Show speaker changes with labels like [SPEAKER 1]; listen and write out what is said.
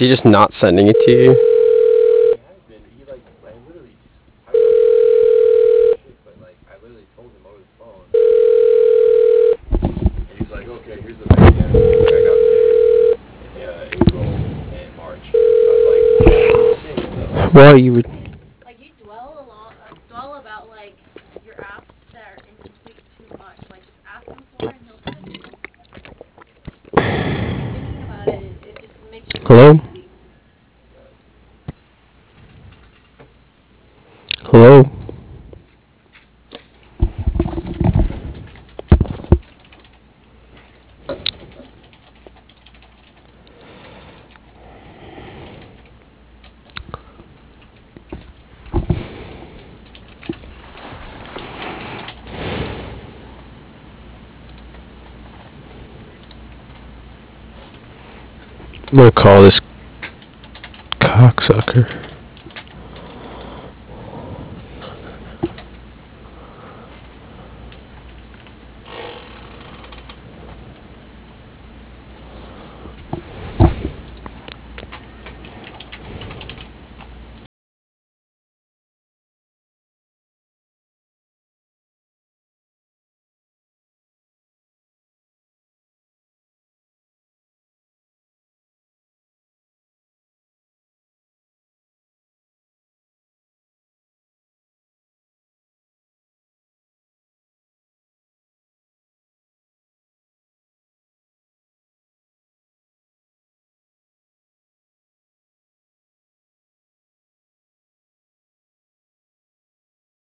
[SPEAKER 1] he just not sending it to you?
[SPEAKER 2] He has been. He like I literally I don't know shit, but like I literally told him over the phone. And he's like, okay, here's the bank app. Like I got paid in April and March. I was like, that's insane though.
[SPEAKER 1] Well, you would.
[SPEAKER 3] Like you dwell about like your apps that are incomplete too much. Like just ask him for it and he'll send it to you. Thinking about it just makes you feel
[SPEAKER 1] Hello?
[SPEAKER 3] lazy.
[SPEAKER 1] Hello? I'm gonna call this cocksucker.